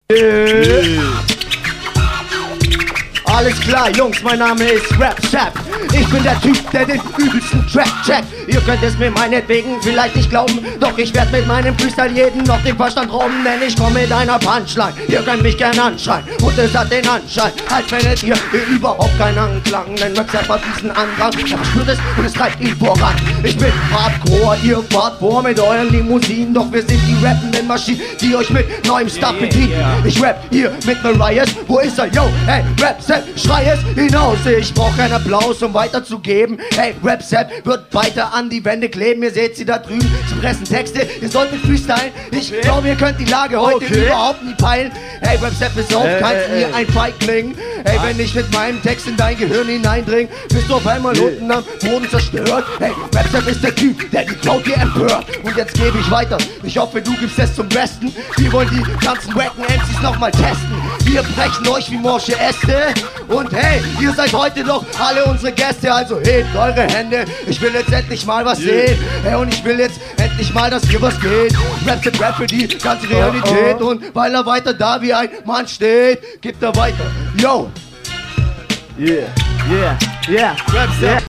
Alles klar, Jungs, mein Name ist Rap-Sap. Ich bin der Typ, der den übelsten Track checkt. Ihr könnt es mir meinetwegen vielleicht nicht glauben, doch ich werd mit meinem Freestyle jeden noch den Verstand rauben, denn ich komm mit einer Punchline. Ihr könnt mich gern anschreien und es hat den Anschein, als wendet ihr überhaupt keinen Anklang, denn Rap-Sap hat diesen Andrang, er spürt es und es treibt ihn voran. Ich bin Hardcore, ihr fahrt vor mit euren Limousinen, doch wir sind die rappenden Maschinen, die euch mit neuem Stuff bedienen. Ich rap hier mit Mariah, wo ist er? Yo, hey, Rap-Sap, schrei es hinaus. Ich brauch keinen Applaus, um weiterzugeben. Hey, Rap-Sap wird weiter an die Wände kleben. Ihr seht sie da drüben, sie pressen Texte. Ihr sollt mit freestylen. Ich glaube, ihr könnt die Lage heute überhaupt nie peilen. Hey, Rap-Sap ist auf keinen Fall ein Feigling. Hey, wenn ich mit meinem Text in dein Gehirn hineindring, bist du auf einmal unten am Boden zerstört. Hey, Rap-Sap ist der Typ, der die Crowd hier empört. Und jetzt gebe ich weiter. Ich hoffe, du gibst es zum Besten. Wir wollen die ganzen wacken MCs nochmal testen. Wir brechen euch wie morsche Äste. Und hey, ihr seid heute doch alle unsere Gäste. Also hebt eure Hände. Ich will jetzt endlich mal was sehen. Hey, und ich will jetzt endlich mal, dass hier was geht. Rap-Sap Rap für die ganze Realität. Und weil er weiter da wie ein Mann steht, gibt er weiter. Yo! Yeah, yeah, yeah. Rap-Sap.